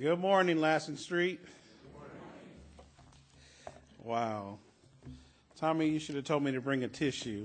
Good morning, Lassen Street. Wow. Tommy, you should have told me to bring a tissue.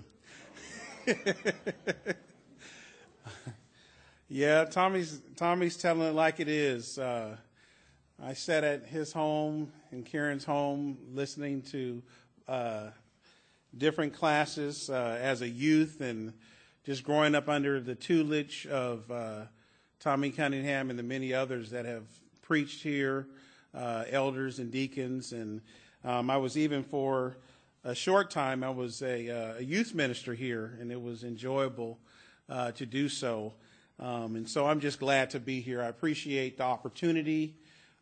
Yeah, Tommy's telling it like it is. I sat at his home and Karen's home listening to different classes as a youth and just growing up under the tutelage of Tommy Cunningham and the many others that have preached here, elders and deacons. And I was even for a short time, I was a youth minister here, and it was enjoyable to do so. And so I'm just glad to be here. I appreciate the opportunity.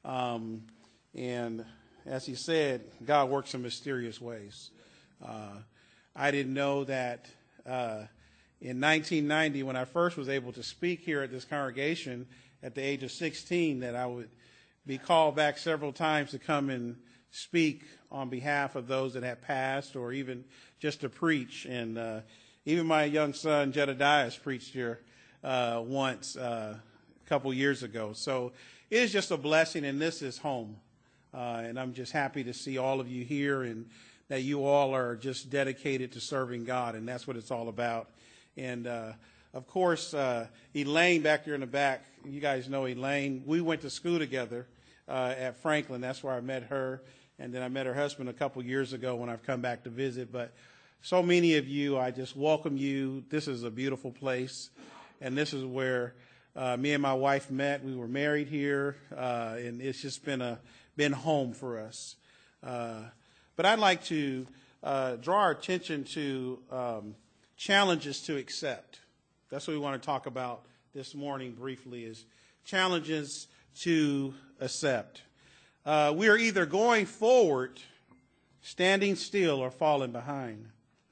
And as he said, God works in mysterious ways. I didn't know that in 1990, when I first was able to speak here at this congregation at the age of 16, that I would be called back several times to come and speak on behalf of those that had passed, or even just to preach. And even my young son Jedediah has preached here once a couple years ago. So it is just a blessing, and this is home. And I'm just happy to see all of you here, and that you all are just dedicated to serving God, and that's what it's all about. And of course, Elaine back there in the back, you guys know Elaine. We went to school together at Franklin. That's where I met her. And then I met her husband a couple years ago when I've come back to visit. But so many of you, I just welcome you. This is a beautiful place. And this is where me and my wife met. We were married here. And it's just been home for us. But I'd like to draw our attention to challenges to accept. That's what we want to talk about this morning briefly, is challenges to accept. We are either going forward, standing still, or falling behind.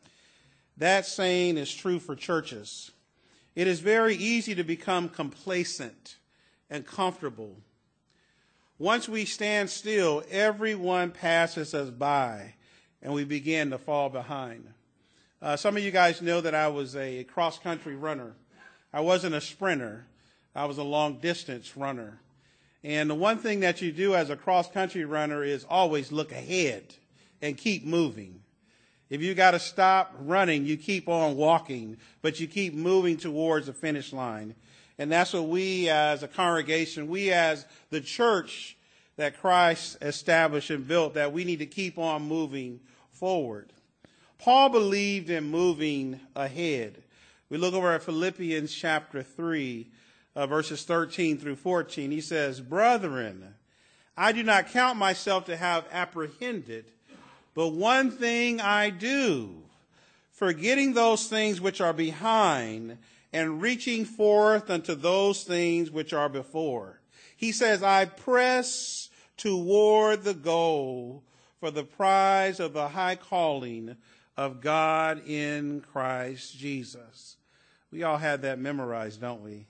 That saying is true for churches. It is very easy to become complacent and comfortable. Once we stand still, everyone passes us by, and we begin to fall behind. Some of you guys know that I was a cross-country runner. I wasn't a sprinter. I was a long-distance runner. And the one thing that you do as a cross-country runner is always look ahead and keep moving. If you got to stop running, you keep on walking, but you keep moving towards the finish line. And that's what we as a congregation, we as the church that Christ established and built, that we need to keep on moving forward. Paul believed in moving ahead. We look over at Philippians chapter 3, verses 13 through 14. He says, "Brethren, I do not count myself to have apprehended, but one thing I do, forgetting those things which are behind and reaching forth unto those things which are before." He says, "I press toward the goal for the prize of the high calling of God in Christ Jesus." We all have that memorized, don't we?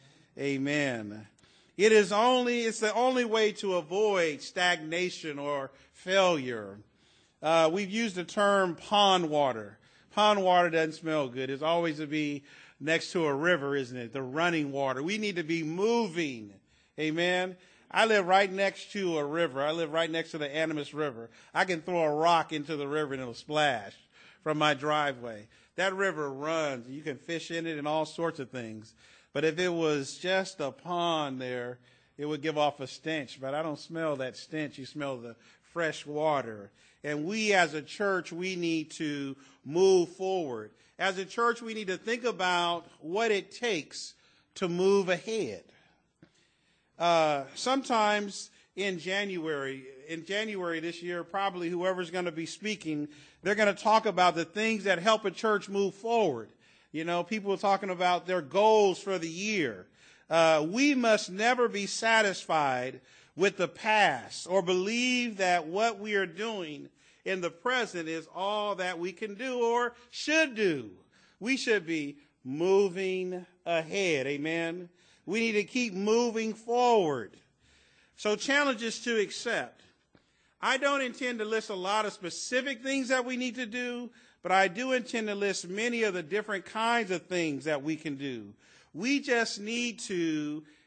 Amen. It's the only way to avoid stagnation or failure. We've used the term pond water. Pond water doesn't smell good. It's always to be next to a river, isn't it? The running water. We need to be moving. Amen. I live right next to a river. I live right next to the Animas River. I can throw a rock into the river and it'll splash from my driveway. That river runs. You can fish in it and all sorts of things. But if it was just a pond there, it would give off a stench. But I don't smell that stench. You smell the fresh water. And we as a church, we need to move forward. As a church, we need to think about what it takes to move ahead. Sometimes in January this year, probably whoever's going to be speaking, they're going to talk about the things that help a church move forward. You know, people are talking about their goals for the year. We must never be satisfied with the past or believe that what we are doing in the present is all that we can do or should do. We should be moving ahead. Amen. We need to keep moving forward. So challenges to accept. I don't intend to list a lot of specific things that we need to do, but I do intend to list many of the different kinds of things that we can do. We just need to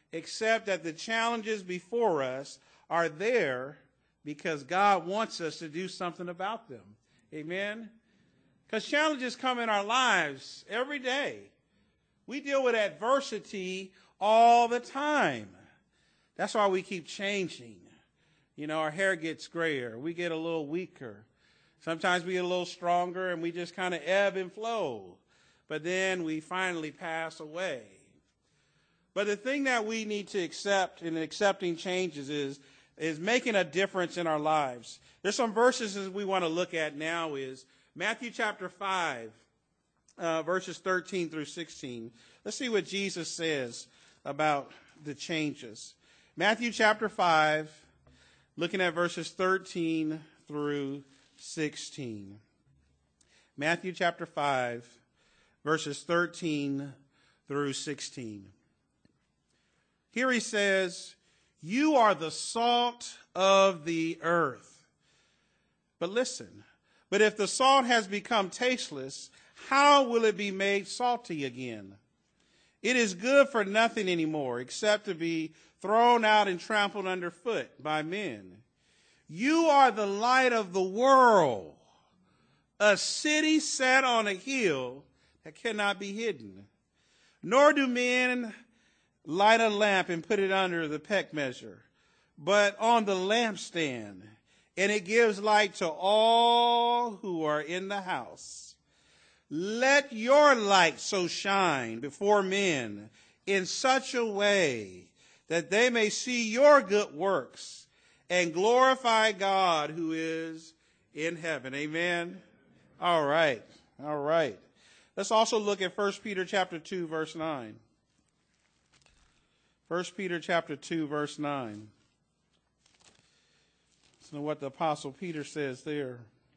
except that the challenges before us are there because God wants us to do something about them. Amen? Because challenges come in our lives every day. We deal with adversity all the time. That's why we keep changing. You know, our hair gets grayer. We get a little weaker. Sometimes we get a little stronger and we just kind of ebb and flow. But then we finally pass away. But the thing that we need to accept in accepting changes is making a difference in our lives. There's some verses that we want to look at now is Matthew chapter 5, verses 13 through 16. Let's see what Jesus says about the changes. Matthew chapter 5, looking at verses 13 through 16. Matthew chapter 5, verses 13 through 16. Here he says, "You are the salt of the earth." But listen, but if the salt has become tasteless, how will it be made salty again? It is good for nothing anymore except to be thrown out and trampled underfoot by men. You are the light of the world, a city set on a hill that cannot be hidden. Nor do men light a lamp and put it under the peck measure, but on the lampstand, and it gives light to all who are in the house. Let your light so shine before men in such a way that they may see your good works and glorify God who is in heaven. Amen. All right. Let's also look at 1 Peter chapter 2, verse 9. 1 Peter chapter 2, verse 9. Listen to what the Apostle Peter says there.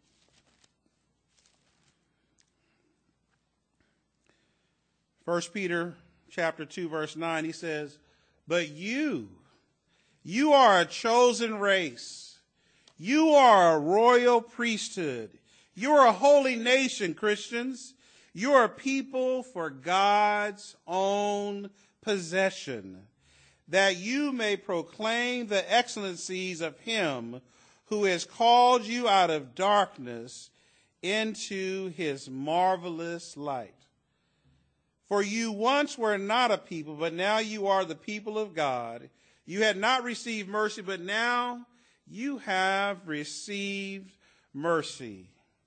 1 Peter chapter 2, verse 9, he says, "But you are a chosen race. You are a royal priesthood. You are a holy nation, Christians. You are a people for God's own possession, that you may proclaim the excellencies of him who has called you out of darkness into his marvelous light. For you once were not a people, but now you are the people of God. You had not received mercy, but now you have received mercy."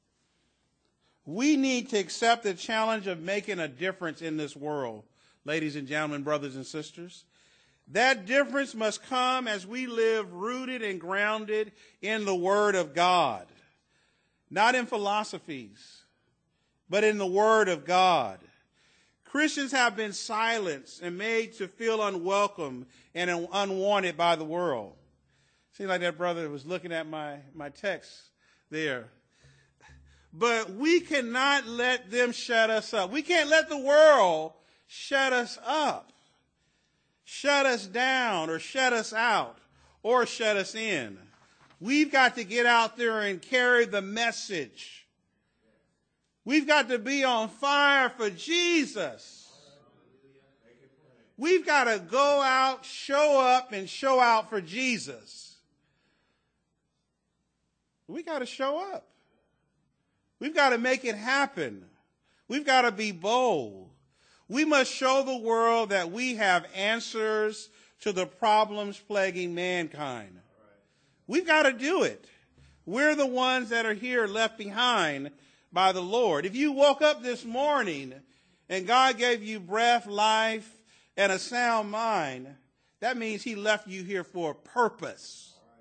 We need to accept the challenge of making a difference in this world, ladies and gentlemen, brothers and sisters. That difference must come as we live rooted and grounded in the Word of God. Not in philosophies, but in the Word of God. Christians have been silenced and made to feel unwelcome and unwanted by the world. Seems like that brother was looking at my text there. But we cannot let them shut us up. We can't let the world shut us up, shut us down, or shut us out, or shut us in. We've got to get out there and carry the message. We've got to be on fire for Jesus. We've got to go out, show up, and show out for Jesus. We got to show up. We've got to make it happen. We've got to be bold. We must show the world that we have answers to the problems plaguing mankind. We've got to do it. We're the ones that are here left behind by the Lord. If you woke up this morning and God gave you breath, life, and a sound mind, that means he left you here for a purpose.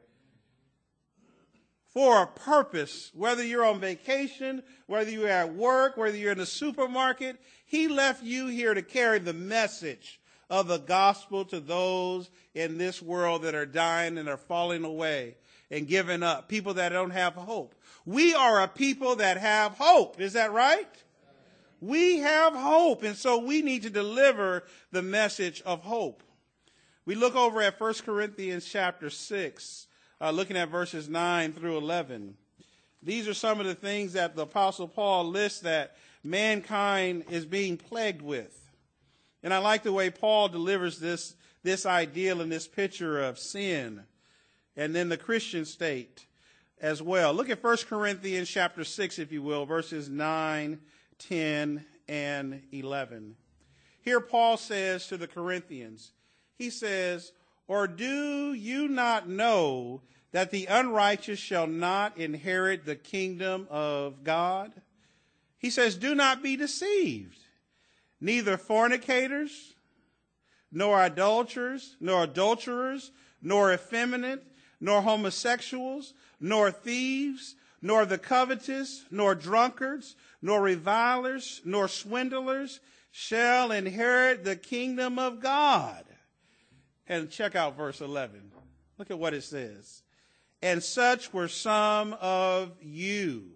For a purpose, whether you're on vacation, whether you're at work, whether you're in the supermarket, he left you here to carry the message of the gospel to those in this world that are dying and are falling away and giving up, people that don't have hope. We are a people that have hope. Is that right? We have hope, and so we need to deliver the message of hope. We look over at 1 Corinthians chapter 6. Looking at verses 9 through 11. These are some of the things that the Apostle Paul lists that mankind is being plagued with. And I like the way Paul delivers this this ideal and this picture of sin and then the Christian state as well. Look at 1 Corinthians chapter 6, if you will, verses 9, 10, and 11. Here Paul says to the Corinthians, he says, "Or do you not know that the unrighteous shall not inherit the kingdom of God?" He says, "Do not be deceived. Neither fornicators, nor idolaters, nor adulterers, nor effeminate, nor homosexuals, nor thieves, nor the covetous, nor drunkards, nor revilers, nor swindlers shall inherit the kingdom of God." And check out verse 11. Look at what it says. "And such were some of you."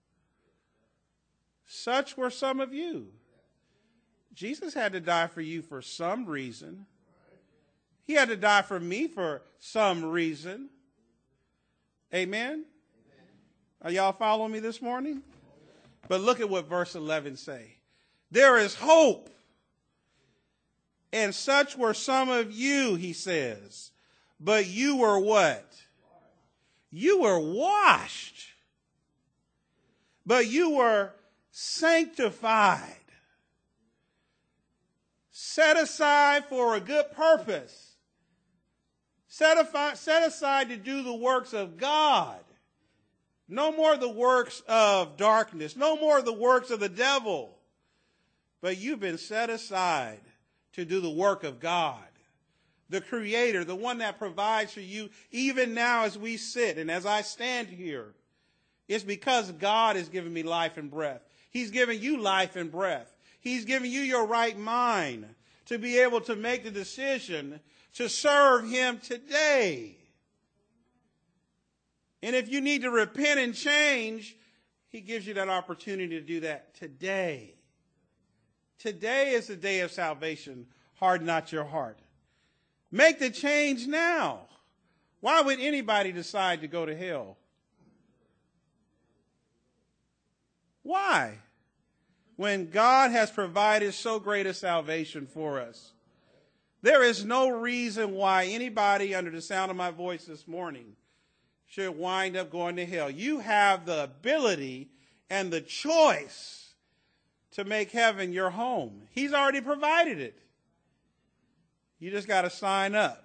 Such were some of you. Jesus had to die for you for some reason. He had to die for me for some reason. Amen? Are y'all following me this morning? But look at what verse 11 say. "There is hope. And such were some of you," he says. "But you were what? You were washed. But you were sanctified. Set aside for a good purpose. Set aside to do the works of God. No more the works of darkness. No more the works of the devil. But you've been set aside to do the work of God, the Creator, the one that provides for you even now as we sit and as I stand here. It's because God has given me life and breath. He's given you life and breath. He's given you your right mind to be able to make the decision to serve Him today. And if you need to repent and change, He gives you that opportunity to do that today. Today is the day of salvation. Harden not your heart. Make the change now. Why would anybody decide to go to hell? Why? When God has provided so great a salvation for us. There is no reason why anybody under the sound of my voice this morning should wind up going to hell. You have the ability and the choice to make heaven your home. He's already provided it. You just got to sign up.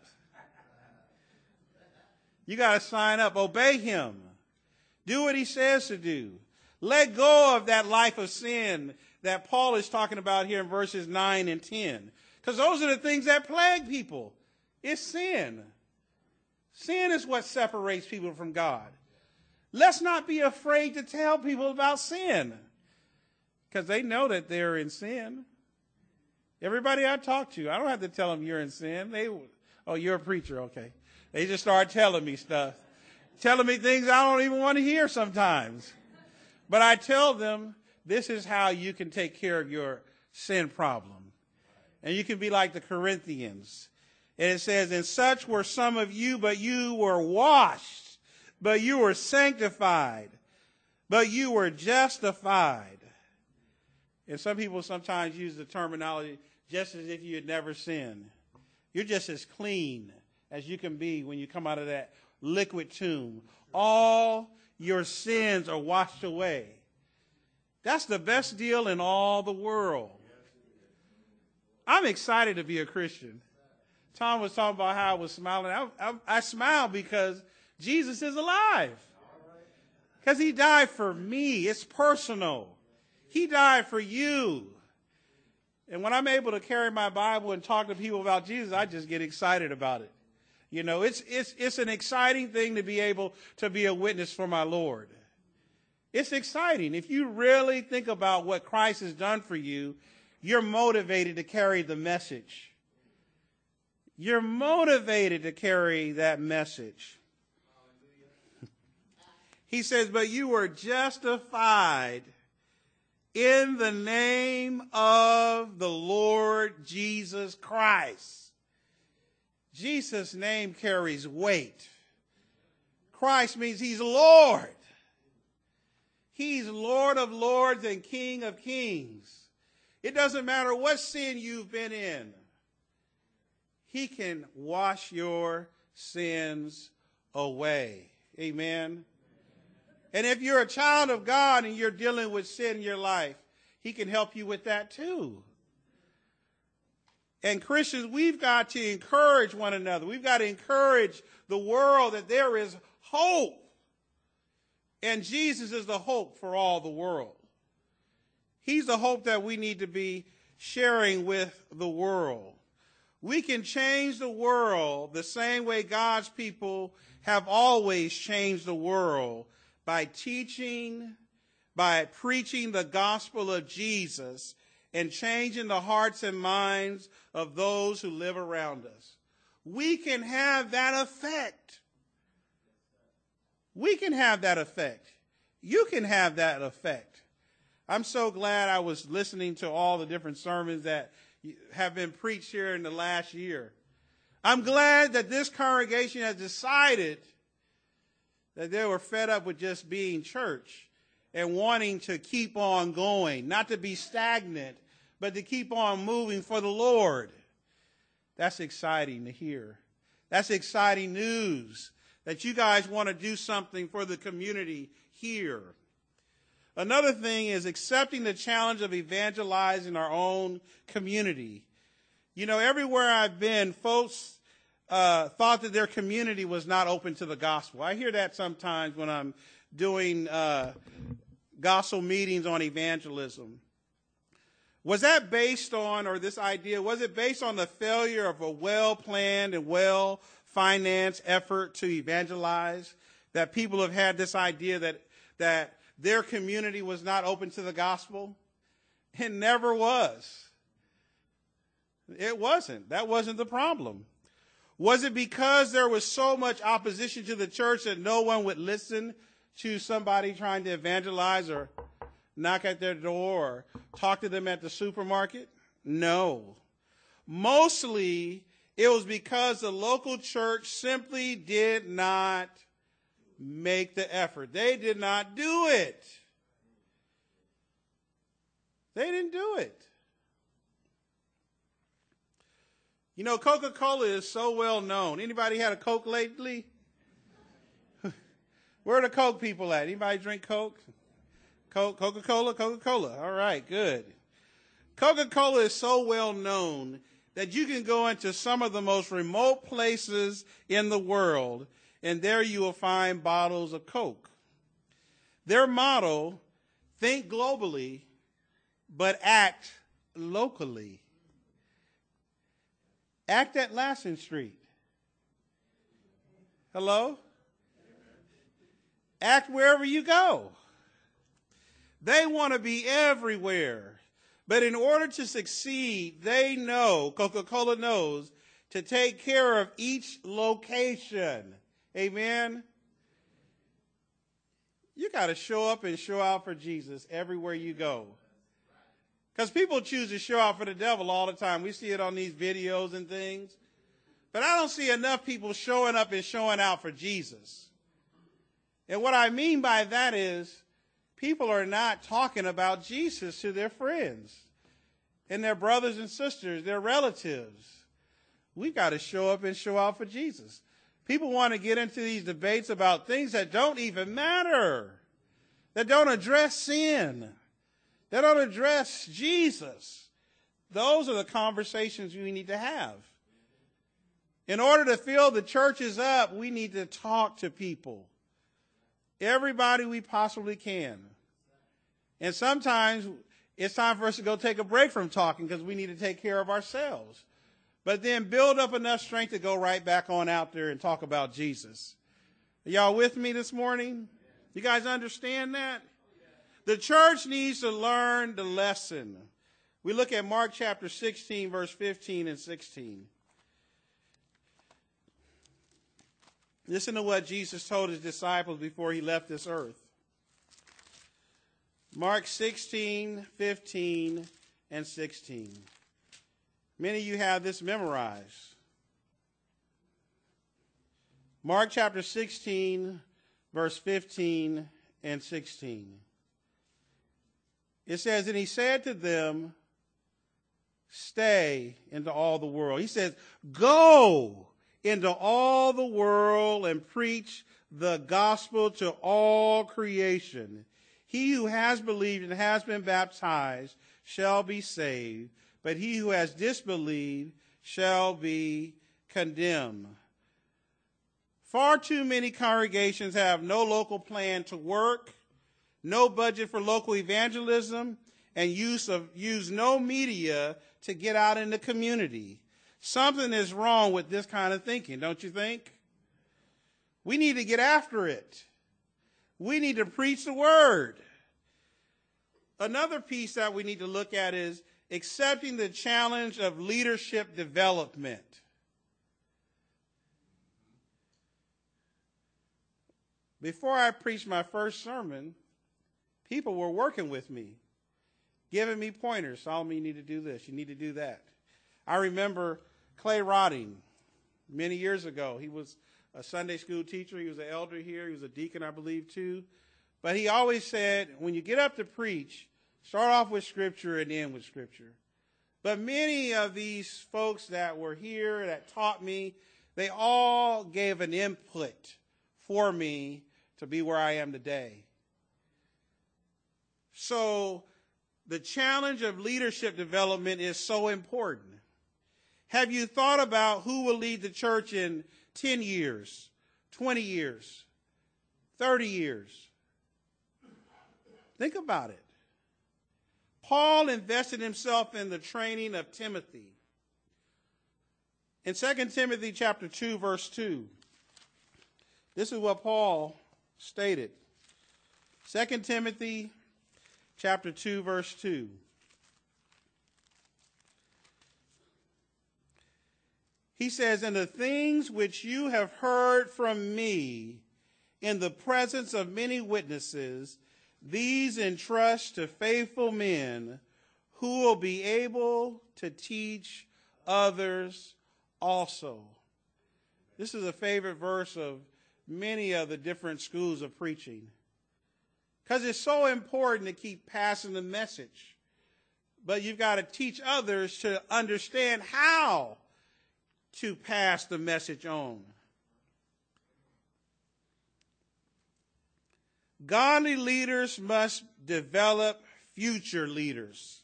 You got to sign up. Obey Him. Do what He says to do. Let go of that life of sin that Paul is talking about here in verses 9 and 10. Because those are the things that plague people. It's sin. Sin is what separates people from God. Let's not be afraid to tell people about sin. Because they know that they're in sin. Everybody I talk to, I don't have to tell them you're in sin. Oh, you're a preacher, okay. They just start telling me stuff. Telling me things I don't even want to hear sometimes. But I tell them, this is how you can take care of your sin problem. And you can be like the Corinthians. And it says, "And such were some of you, but you were washed, but you were sanctified, but you were justified." And some people sometimes use the terminology just as if you had never sinned. You're just as clean as you can be when you come out of that liquid tomb. All your sins are washed away. That's the best deal in all the world. I'm excited to be a Christian. Tom was talking about how I was smiling. I smile because Jesus is alive. Because He died for me. It's personal. He died for you. And when I'm able to carry my Bible and talk to people about Jesus, I just get excited about it. You know, it's an exciting thing to be able to be a witness for my Lord. It's exciting. If you really think about what Christ has done for you, you're motivated to carry the message. You're motivated to carry that message. He says, "But you were justified in the name of the Lord Jesus Christ." Jesus' name carries weight. Christ means He's Lord. He's Lord of lords and King of kings. It doesn't matter what sin you've been in. He can wash your sins away. Amen. And if you're a child of God and you're dealing with sin in your life, he can help you with that too. And Christians, we've got to encourage one another. We've got to encourage the world that there is hope. And Jesus is the hope for all the world. He's the hope that we need to be sharing with the world. We can change the world the same way God's people have always changed the world, by teaching, by preaching the gospel of Jesus and changing the hearts and minds of those who live around us. We can have that effect. We can have that effect. You can have that effect. I'm so glad I was listening to all the different sermons that have been preached here in the last year. I'm glad that this congregation has decided that they were fed up with just being church and wanting to keep on going, not to be stagnant, but to keep on moving for the Lord. That's exciting to hear. That's exciting news that you guys want to do something for the community here. Another thing is accepting the challenge of evangelizing our own community. You know, everywhere I've been, folks thought that their community was not open to the gospel. I hear that sometimes when I'm doing gospel meetings on evangelism. Was that based on, or this idea, was it based on the failure of a well-planned and well-financed effort to evangelize? That people have had this idea that their community was not open to the gospel? It never was. It wasn't. That wasn't the problem. Was it because there was so much opposition to the church that no one would listen to somebody trying to evangelize or knock at their door or talk to them at the supermarket? No. Mostly it was because the local church simply did not make the effort. They did not do it. They didn't do it. You know, Coca-Cola is so well known. Anybody had a Coke lately? Where are the Coke people at? Anybody drink Coke? Coca-Cola? Coca-Cola. All right, good. Coca-Cola is so well known that you can go into some of the most remote places in the world, and there you will find bottles of Coke. Their motto, think globally, but act locally. Act at Lassen Street. Hello? Act wherever you go. They want to be everywhere. But in order to succeed, they know, Coca-Cola knows, to take care of each location. Amen? You got to show up and show out for Jesus everywhere you go. Because people choose to show out for the devil all the time. We see it on these videos and things. But I don't see enough people showing up and showing out for Jesus. And what I mean by that is people are not talking about Jesus to their friends and their brothers and sisters, their relatives. We got to show up and show out for Jesus. People want to get into these debates about things that don't even matter, that don't address sin, that don't address Jesus. Those are the conversations we need to have. In order to fill the churches up, we need to talk to people. Everybody we possibly can. And sometimes it's time for us to go take a break from talking because we need to take care of ourselves. But then build up enough strength to go right back on out there and talk about Jesus. Are y'all with me this morning? You guys understand that? The church needs to learn the lesson. We look at Mark chapter 16, verse 15 and 16. Listen to what Jesus told his disciples before he left this earth. Mark 16, 15, and 16. Many of you have this memorized. Mark chapter 16, verse 15 and 16. It says, and he said to them, stay into all the world. He says, go into all the world and preach the gospel to all creation. He who has believed and has been baptized shall be saved, but he who has disbelieved shall be condemned. Far too many congregations have no local plan to work, no budget for local evangelism, and use no media to get out in the community. Something is wrong with this kind of thinking, don't you think? We need to get after it. We need to preach the word. Another piece that we need to look at is accepting the challenge of leadership development. Before I preached my first sermon, people were working with me, giving me pointers. Solomon, you need to do this. You need to do that. I remember Clay Rotting many years ago. He was a Sunday school teacher. He was an elder here. He was a deacon, I believe, too. But he always said, when you get up to preach, start off with Scripture and end with Scripture. But many of these folks that were here, that taught me, they all gave an input for me to be where I am today. So the challenge of leadership development is so important. Have you thought about who will lead the church in 10 years, 20 years, 30 years? Think about it. Paul invested himself in the training of Timothy. In 2 Timothy chapter 2, verse 2, this is what Paul stated. 2 Timothy chapter 2, verse 2. He says, "And the things which you have heard from me in the presence of many witnesses, these entrust to faithful men who will be able to teach others also." This is a favorite verse of many of the different schools of preaching, because it's so important to keep passing the message. But you've got to teach others to understand how to pass the message on. Godly leaders must develop future leaders.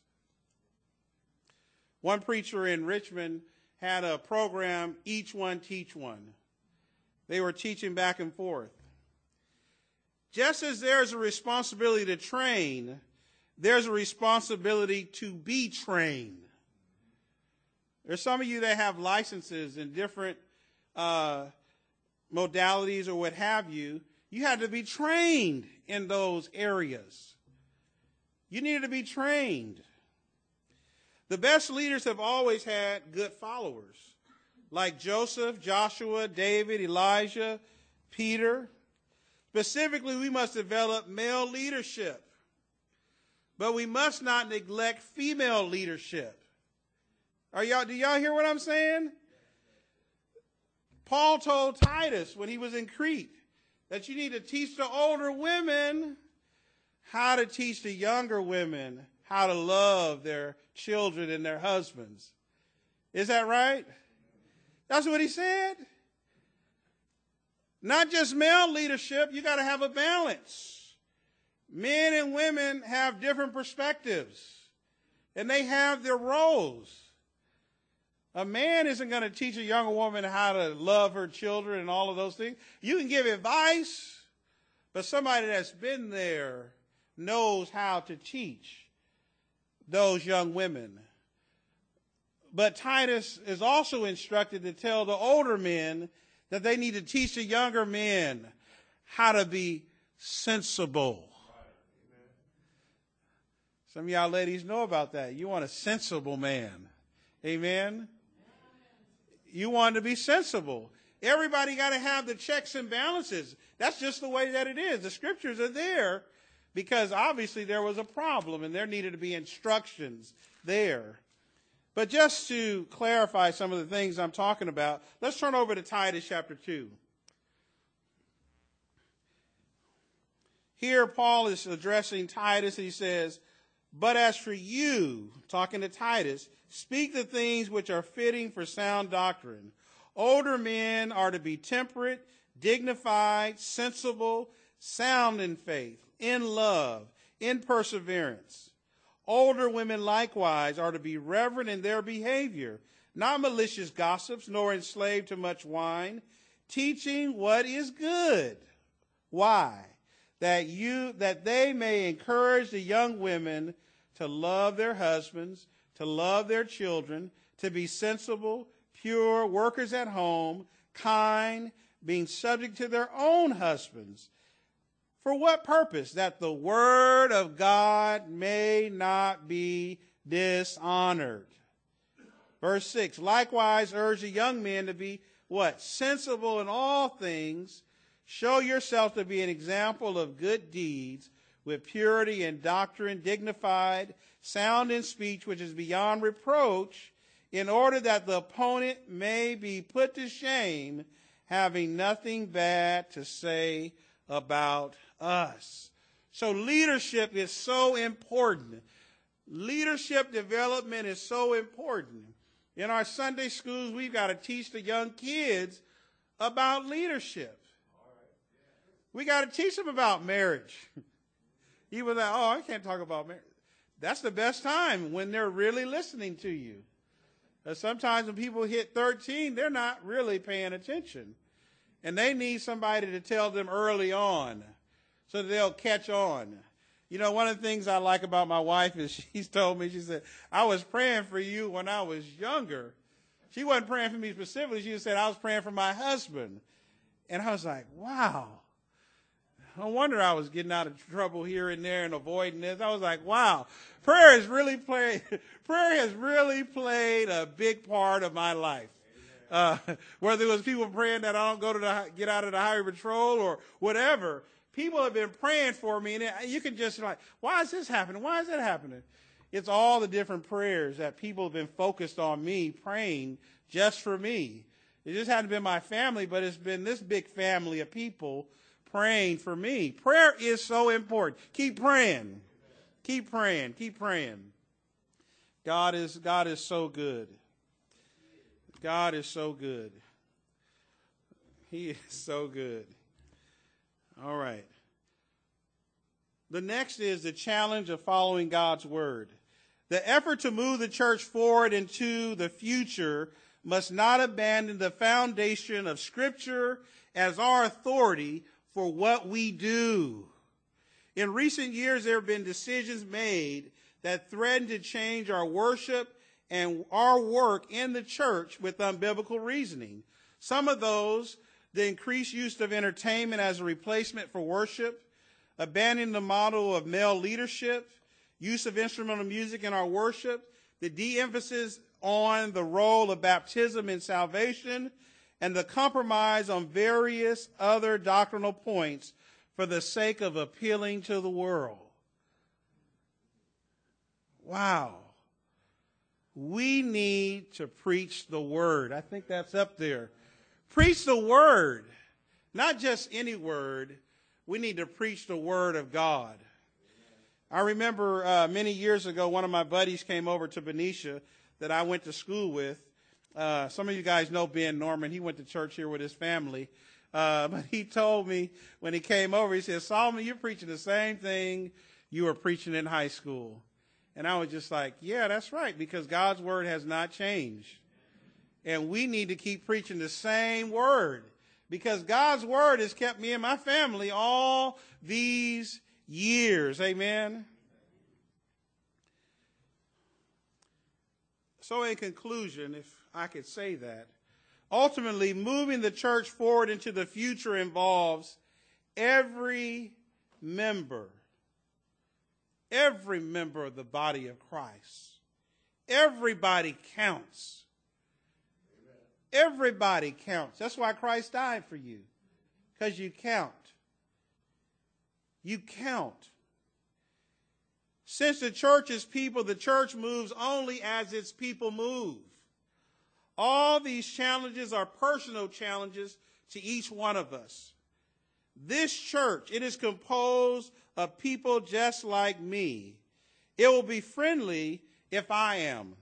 One preacher in Richmond had a program, Each One Teach One. They were teaching back and forth. Just as there's a responsibility to train, there's a responsibility to be trained. There's some of you that have licenses in different modalities or what have you. You had to be trained in those areas. You needed to be trained. The best leaders have always had good followers, like Joseph, Joshua, David, Elijah, Peter. Specifically, we must develop male leadership, but we must not neglect female leadership. Do y'all hear what I'm saying? Paul told Titus when he was in Crete that you need to teach the older women how to teach the younger women how to love their children and their husbands. Is that right? That's what he said. Not just male leadership, you got to have a balance. Men and women have different perspectives, and they have their roles. A man isn't going to teach a younger woman how to love her children and all of those things. You can give advice, but somebody that's been there knows how to teach those young women. But Titus is also instructed to tell the older men that they need to teach the younger men how to be sensible. Some of y'all ladies know about that. You want a sensible man. Amen? You want to be sensible. Everybody got to have the checks and balances. That's just the way that it is. The scriptures are there because obviously there was a problem and there needed to be instructions there. But just to clarify some of the things I'm talking about, let's turn over to Titus chapter 2. Here Paul is addressing Titus. He says, But as for you, talking to Titus, speak the things which are fitting for sound doctrine. Older men are to be temperate, dignified, sensible, sound in faith, in love, in perseverance. Older women likewise are to be reverent in their behavior, not malicious gossips, nor enslaved to much wine, teaching what is good. Why? That they may encourage the young women to love their husbands, to love their children, to be sensible, pure, workers at home, kind, being subject to their own husbands. For what purpose? That the word of God may not be dishonored. Verse 6, likewise urge the young men to be what? Sensible in all things. Show yourself to be an example of good deeds, with purity and doctrine, dignified, sound in speech, which is beyond reproach, in order that the opponent may be put to shame, having nothing bad to say about us. So leadership is so important. Leadership development is so important. In our Sunday schools, we've got to teach the young kids about leadership. We got to teach them about marriage. You were like, oh, I can't talk about marriage. That's the best time, when they're really listening to you. Sometimes when people hit 13, they're not really paying attention. And they need somebody to tell them early on so that they'll catch on. You know, one of the things I like about my wife is she's told me, she said, I was praying for you when I was younger. She wasn't praying for me specifically. She said, I was praying for my husband. And I was like, wow. No wonder I was getting out of trouble here and there and avoiding this. I was like, wow, prayer has really played a big part of my life. Whether it was people praying that I don't get out of the highway patrol or whatever, people have been praying for me, and you can just like, why is this happening? Why is that happening? It's all the different prayers that people have been focused on me, praying just for me. It just hadn't been my family, but it's been this big family of people praying for me. Prayer is so important. Keep praying. Keep praying. Keep praying. God is so good. God is so good. He is so good. All right. The next is the challenge of following God's word. The effort to move the church forward into the future must not abandon the foundation of Scripture as our authority for what we do. In recent years, there have been decisions made that threaten to change our worship and our work in the church with unbiblical reasoning. Some of those, the increased use of entertainment as a replacement for worship, abandoning the model of male leadership, use of instrumental music in our worship, the de-emphasis on the role of baptism in salvation, and the compromise on various other doctrinal points for the sake of appealing to the world. Wow. We need to preach the word. I think that's up there. Preach the word. Not just any word. We need to preach the word of God. I remember many years ago, one of my buddies came over to Benicia that I went to school with. Some of you guys know Ben Norman. He went to church here with his family. But he told me when he came over, he said, Solomon, you're preaching the same thing you were preaching in high school. And I was just like, yeah, that's right, because God's word has not changed. And we need to keep preaching the same word, because God's word has kept me and my family all these years. Amen. So in conclusion, if I could say that, ultimately moving the church forward into the future involves every member of the body of Christ. Everybody counts. Everybody counts. That's why Christ died for you, because you count. You count. Since the church is people, the church moves only as its people move. All these challenges are personal challenges to each one of us. This church, it is composed of people just like me. It will be friendly if I am.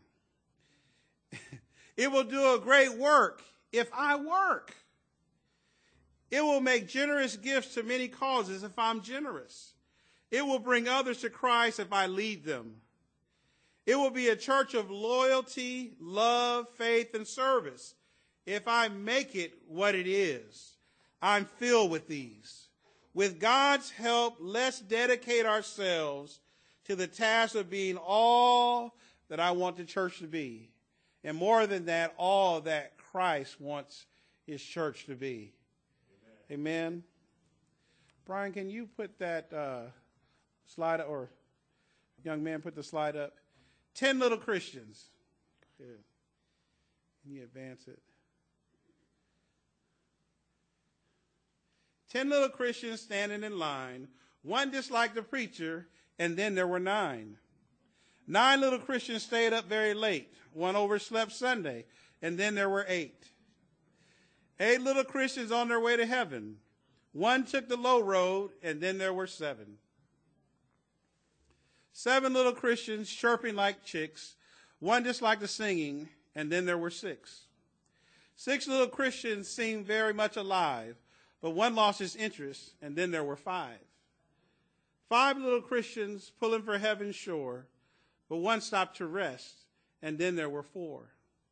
It will do a great work if I work. It will make generous gifts to many causes if I'm generous. It will bring others to Christ if I lead them. It will be a church of loyalty, love, faith, and service if I make it what it is. I'm filled with these. With God's help, let's dedicate ourselves to the task of being all that I want the church to be. And more than that, all that Christ wants his church to be. Amen. Amen. Brian, can you put that slide, or young man, put the slide up? 10 little Christians. Good. Can you advance it? 10 little Christians standing in line. One disliked the preacher, and then there were 9. 9 little Christians stayed up very late. One overslept Sunday, and then there were 8. 8 little Christians on their way to heaven. One took the low road, and then there were 7. 7 little Christians chirping like chicks. One disliked the singing, and then there were 6. 6 little Christians seemed very much alive, but one lost his interest, and then there were 5. 5 little Christians pulling for heaven's shore, but one stopped to rest, and then there were 4.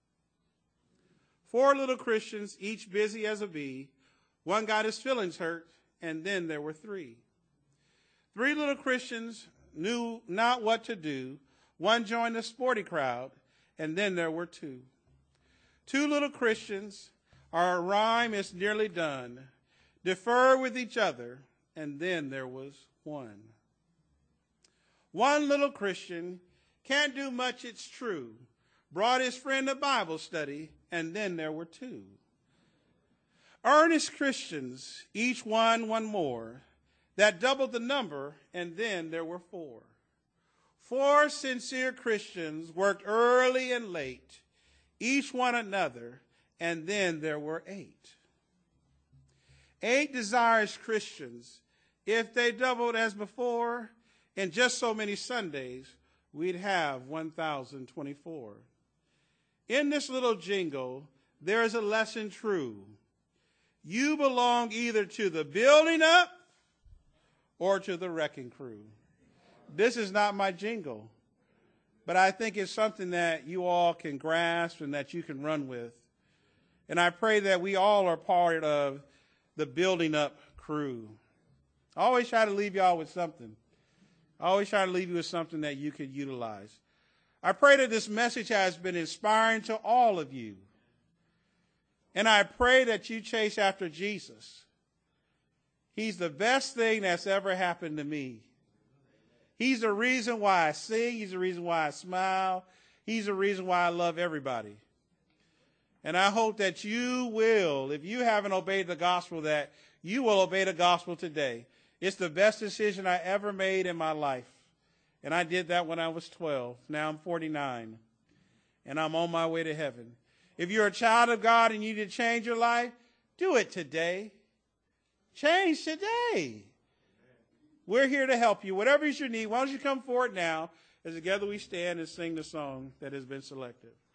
4 little Christians, each busy as a bee. One got his feelings hurt, and then there were 3. 3 little Christians knew not what to do. One joined the sporty crowd, and then there were 2. 2 little Christians, our rhyme is nearly done, defer with each other, and then there was 1. 1 little Christian, can't do much, it's true, brought his friend a Bible study, and then there were 2. Earnest Christians, each one more, that doubled the number, and then there were 4. 4 sincere Christians worked early and late, each one another, and then there were 8. 8 desirous Christians, if they doubled as before, in just so many Sundays, we'd have 1,024. In this little jingle, there is a lesson true. You belong either to the building up or to the wrecking crew. This is not my jingle, but I think it's something that you all can grasp and that you can run with. And I pray that we all are part of the building up crew. I always try to leave y'all with something. I always try to leave you with something that you could utilize. I pray that this message has been inspiring to all of you. And I pray that you chase after Jesus. He's the best thing that's ever happened to me. He's the reason why I sing. He's the reason why I smile. He's the reason why I love everybody. And I hope that you will, if you haven't obeyed the gospel, that you will obey the gospel today. It's the best decision I ever made in my life. And I did that when I was 12. Now I'm 49. And I'm on my way to heaven. If you're a child of God and you need to change your life, do it today. Change today. We're here to help you. Whatever is your need, why don't you come forward now as together we stand and sing the song that has been selected.